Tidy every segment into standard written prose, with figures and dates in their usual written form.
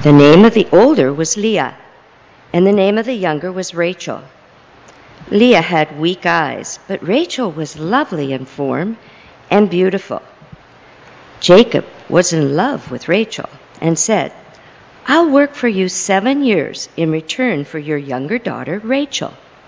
The name of the older was Leah, and the name of the younger was Rachel. Leah had weak eyes, but Rachel was lovely in form and beautiful. Jacob was in love with Rachel and said, "I'll work for you 7 years in return for your younger daughter, Rachel."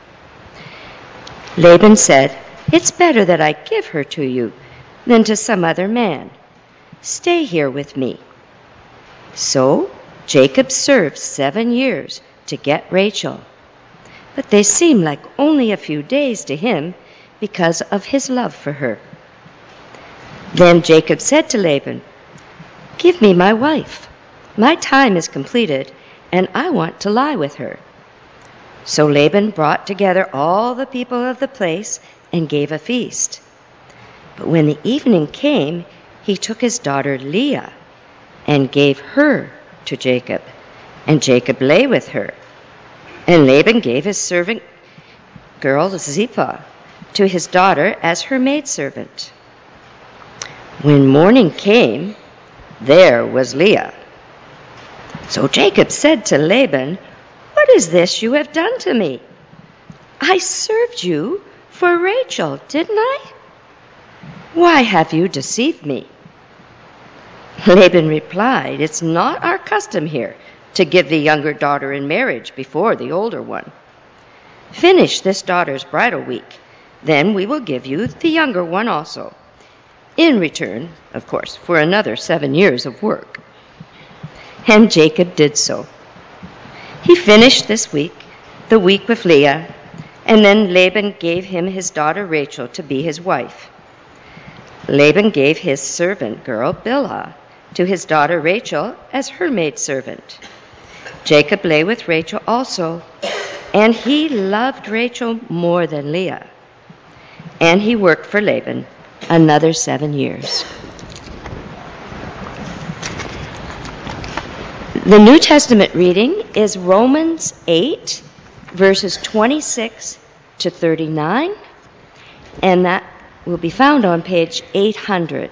Laban said, "It's better that I give her to you than to some other man. Stay here with me." So Jacob served 7 years to get Rachel, but they seemed like only a few days to him because of his love for her. Then Jacob said to Laban, "Give me my wife. My time is completed, and I want to lie with her." So Laban brought together all the people of the place and gave a feast. But when the evening came, he took his daughter Leah and gave her to Jacob, and Jacob lay with her. And Laban gave his servant girl Zilpah to his daughter as her maidservant. When morning came, there was Leah. So Jacob said to Laban, "What is this you have done to me? I served you for Rachel, didn't I? Why have you deceived me?" Laban replied, "It's not our custom here to give the younger daughter in marriage before the older one. Finish this daughter's bridal week, then we will give you the younger one also, in return, of course, for another 7 years of work." And Jacob did so. He finished this week, the week with Leah, and then Laban gave him his daughter Rachel to be his wife. Laban gave his servant girl Bilhah to his daughter Rachel as her maidservant. Jacob lay with Rachel also, and he loved Rachel more than Leah. And he worked for Laban another 7 years. The New Testament reading is Romans 8, verses 26 to 39, and that will be found on page 800.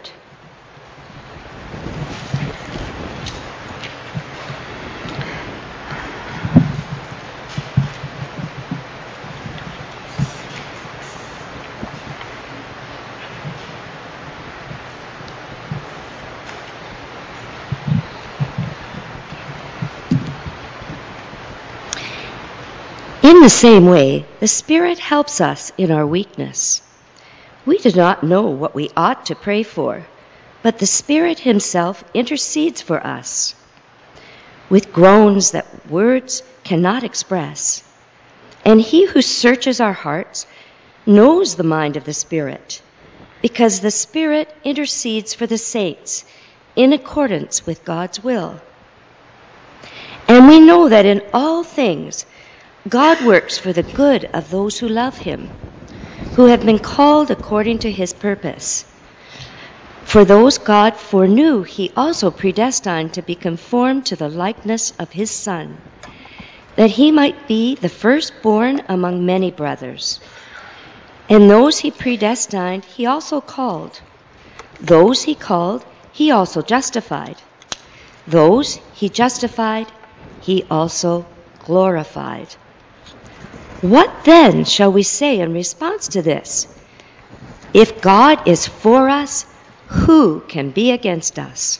In the same way, the Spirit helps us in our weakness. We do not know what we ought to pray for, but the Spirit himself intercedes for us with groans that words cannot express. And he who searches our hearts knows the mind of the Spirit, because the Spirit intercedes for the saints in accordance with God's will. And we know that in all things God works for the good of those who love him, who have been called according to his purpose. For those God foreknew, he also predestined to be conformed to the likeness of his Son, that he might be the firstborn among many brothers. And those he predestined, he also called. Those he called, he also justified. Those he justified, he also glorified. What then shall we say in response to this? If God is for us, who can be against us?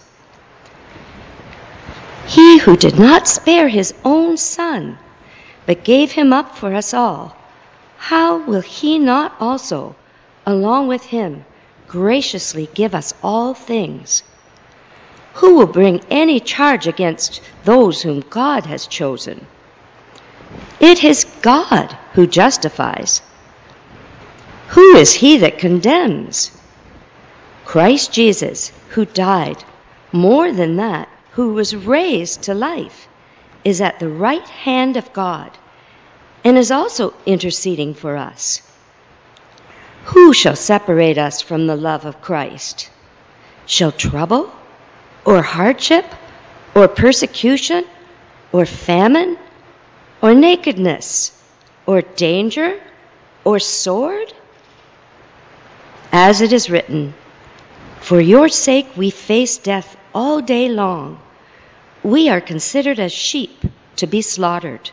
He who did not spare his own Son, but gave him up for us all, how will he not also, along with him, graciously give us all things? Who will bring any charge against those whom God has chosen? It is God who justifies. Who is he that condemns? Christ Jesus, who died, more than that, who was raised to life, is at the right hand of God, and is also interceding for us. Who shall separate us from the love of Christ? Shall trouble, or hardship, or persecution, or famine, or nakedness, or danger, or sword? As it is written, "For your sake we face death all day long. we are considered as sheep to be slaughtered.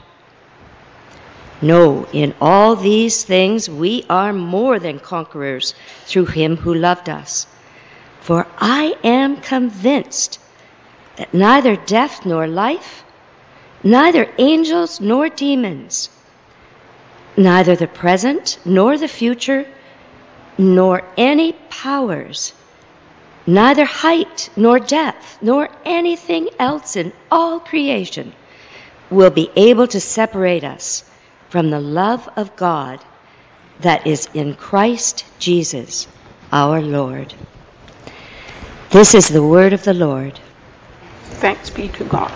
No, in all these things we are more than conquerors through him who loved us. For I am convinced that neither death nor life, neither angels nor demons, neither the present nor the future, nor any powers, neither height nor depth, nor anything else in all creation will be able to separate us from the love of God that is in Christ Jesus our Lord. This is the word of the Lord. Thanks be to God.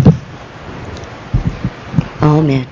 Amen.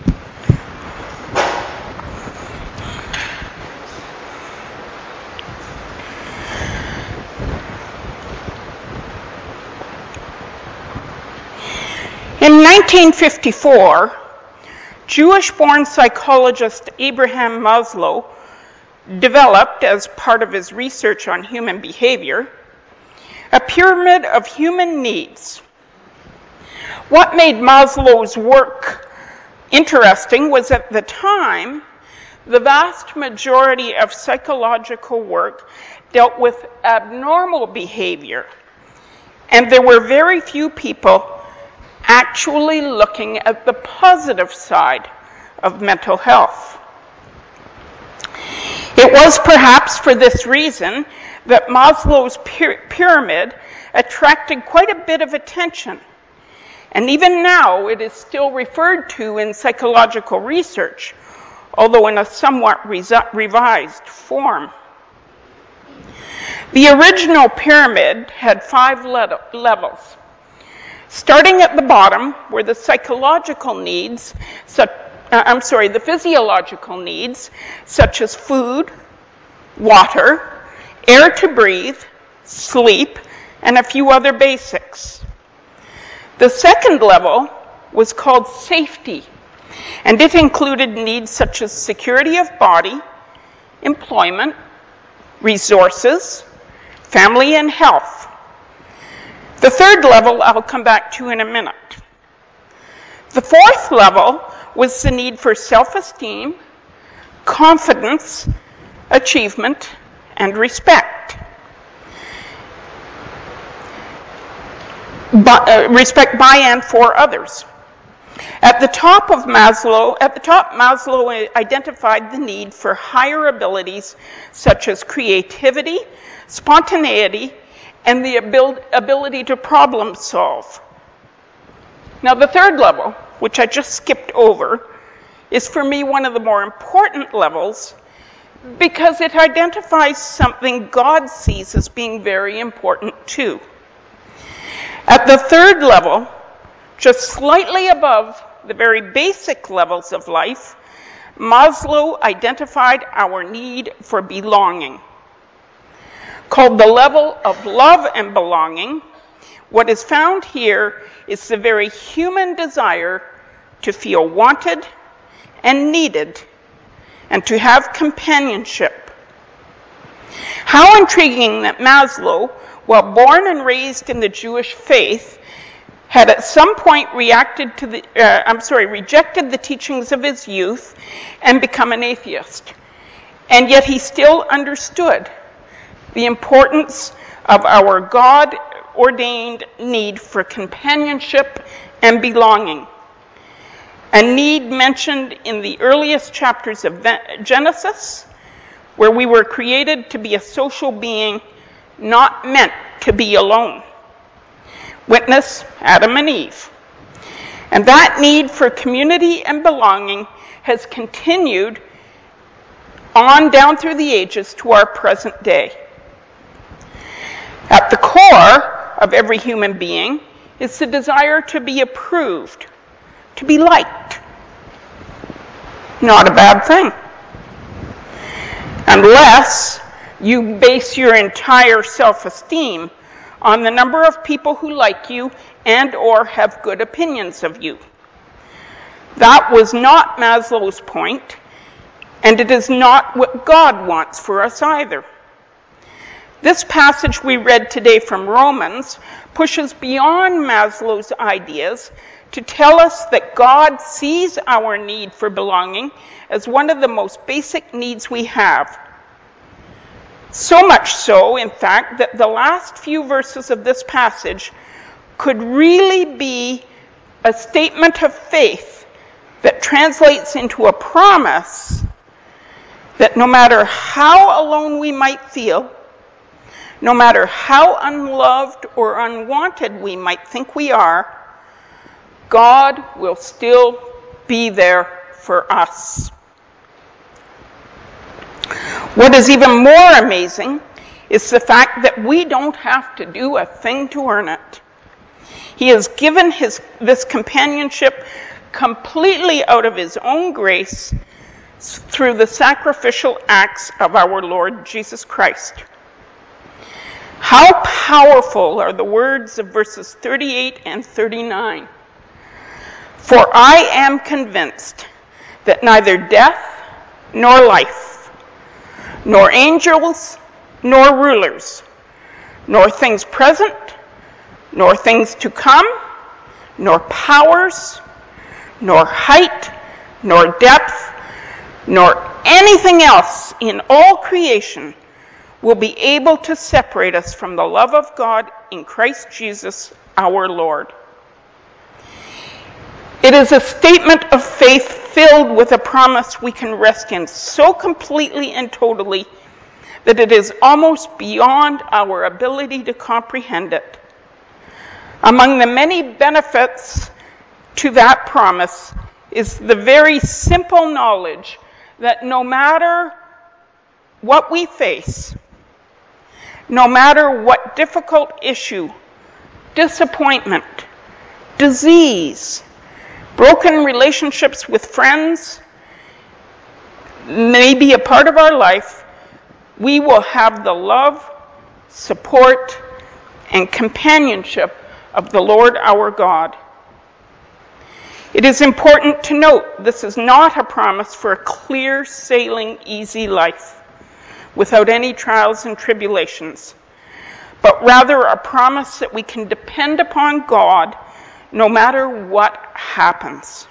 In 1954, Jewish-born psychologist Abraham Maslow developed, as part of his research on human behavior, a pyramid of human needs. What made Maslow's work interesting was, at the time, the vast majority of psychological work dealt with abnormal behavior, and there were very few people actually looking at the positive side of mental health. It was perhaps for this reason that Maslow's pyramid attracted quite a bit of attention. And even now, it is still referred to in psychological research, although in a somewhat revised form. The original pyramid had 5 levels. Starting at the bottom were the physiological needs, such as food, water, air to breathe, sleep, and a few other basics. The second level was called safety, and it included needs such as security of body, employment, resources, family, and health. The third level I'll come back to in a minute. The fourth level was the need for self-esteem, confidence, achievement, and respect. Respect by and for others. At the top, Maslow identified the need for higher abilities such as creativity, spontaneity, and the ability to problem solve. Now, the third level, which I just skipped over, is for me one of the more important levels because it identifies something God sees as being very important too. At the third level, just slightly above the very basic levels of life, Maslow identified our need for belonging. Called the level of love and belonging, what is found here is the very human desire to feel wanted and needed and to have companionship. How intriguing that Maslow, while born and raised in the Jewish faith, had at some point rejected the teachings of his youth and become an atheist. And yet he still understood the importance of our God-ordained need for companionship and belonging. A need mentioned in the earliest chapters of Genesis, where we were created to be a social being, not meant to be alone. Witness Adam and Eve. And that need for community and belonging has continued on down through the ages to our present day. At the core of every human being is the desire to be approved, to be liked. Not a bad thing. Unless you base your entire self-esteem on the number of people who like you and or have good opinions of you. That was not Maslow's point, and it is not what God wants for us either. This passage we read today from Romans pushes beyond Maslow's ideas to tell us that God sees our need for belonging as one of the most basic needs we have. So much so, in fact, that the last few verses of this passage could really be a statement of faith that translates into a promise that no matter how alone we might feel, no matter how unloved or unwanted we might think we are, God will still be there for us. What is even more amazing is the fact that we don't have to do a thing to earn it. He has given this companionship completely out of his own grace through the sacrificial acts of our Lord Jesus Christ. How powerful are the words of verses 38 and 39. For I am convinced that neither death nor life, nor angels nor rulers, nor things present, nor things to come, nor powers, nor height, nor depth, nor anything else in all creation will be able to separate us from the love of God in Christ Jesus our Lord. It is a statement of faith filled with a promise we can rest in so completely and totally that it is almost beyond our ability to comprehend it. Among the many benefits to that promise is the very simple knowledge that no matter what we face, no matter what difficult issue, disappointment, disease, broken relationships with friends may be a part of our life, we will have the love, support, and companionship of the Lord our God. It is important to note this is not a promise for a clear sailing, easy life without any trials and tribulations, but rather a promise that we can depend upon God no matter what happens.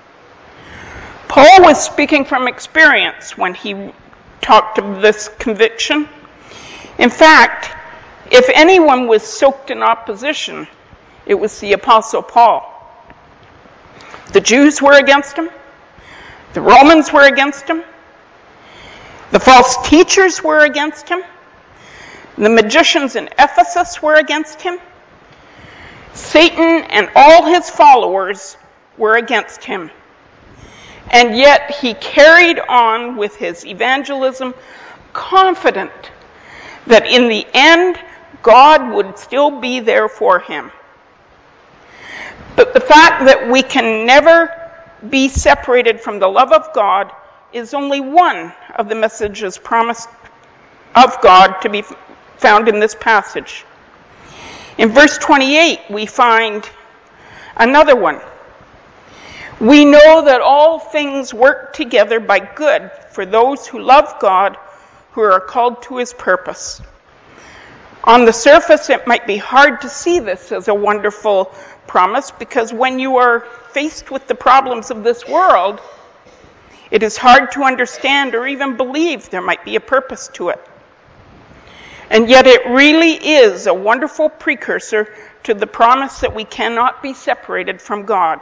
Paul was speaking from experience when he talked of this conviction. In fact, if anyone was soaked in opposition, it was the Apostle Paul. The Jews were against him. The Romans were against him. The false teachers were against him. The magicians in Ephesus were against him. Satan and all his followers were against him. And yet he carried on with his evangelism, confident that in the end, God would still be there for him. But the fact that we can never be separated from the love of God is only one of the messages promised of God to be found in this passage. In verse 28, we find another one. We know that all things work together by good for those who love God, who are called to his purpose. On the surface, it might be hard to see this as a wonderful promise, because when you are faced with the problems of this world, it is hard to understand or even believe there might be a purpose to it. And yet it really is a wonderful precursor to the promise that we cannot be separated from God.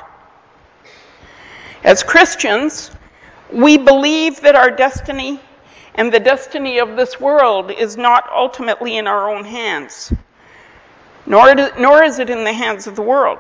As Christians, we believe that our destiny and the destiny of this world is not ultimately in our own hands, nor is it in the hands of the world.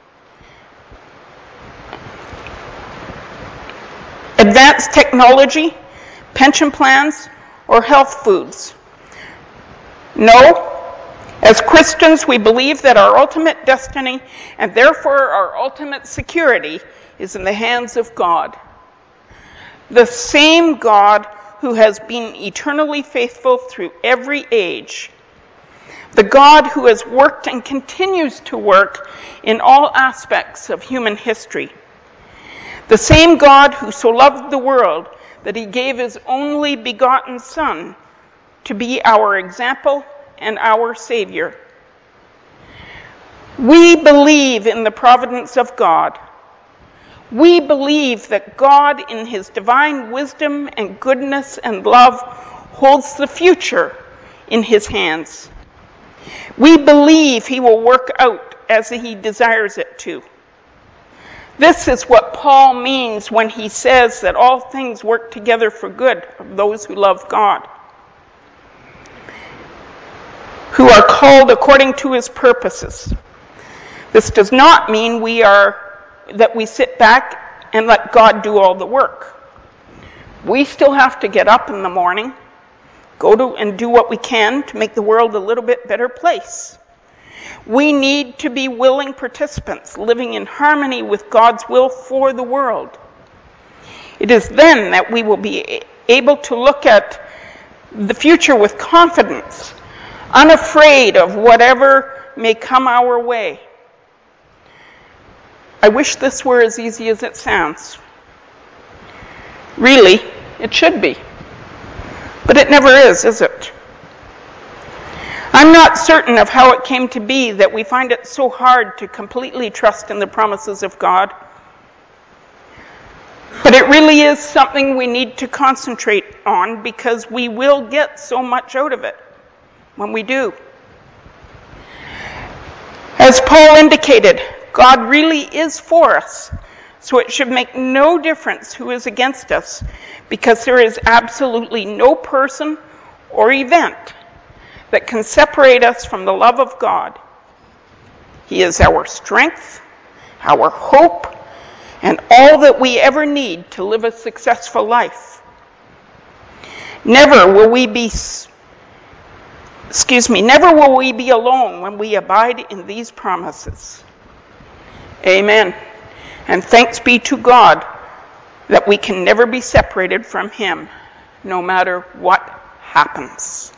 Advanced technology, pension plans, or health foods. No, as Christians, we believe that our ultimate destiny and therefore our ultimate security is in the hands of God. The same God who has been eternally faithful through every age. The God who has worked and continues to work in all aspects of human history. The same God who so loved the world that he gave his only begotten Son to be our example and our Savior. We believe in the providence of God. We believe that God, in his divine wisdom and goodness and love, holds the future in his hands. We believe he will work out as he desires it to. This is what Paul means when he says that all things work together for good of those who love God, who are called according to his purposes. This does not mean that we sit back and let God do all the work. We still have to get up in the morning, and do what we can to make the world a little bit better place. We need to be willing participants, living in harmony with God's will for the world. It is then that we will be able to look at the future with confidence, unafraid of whatever may come our way. I wish this were as easy as it sounds. Really, it should be. But it never is it? I'm not certain of how it came to be that we find it so hard to completely trust in the promises of God. But it really is something we need to concentrate on, because we will get so much out of it when we do. As Paul indicated, God really is for us, so it should make no difference who is against us, because there is absolutely no person or event that can separate us from the love of God. He is our strength, our hope, and all that we ever need to live a successful life. Never will we be alone when we abide in these promises. Amen. And thanks be to God that we can never be separated from him, no matter what happens.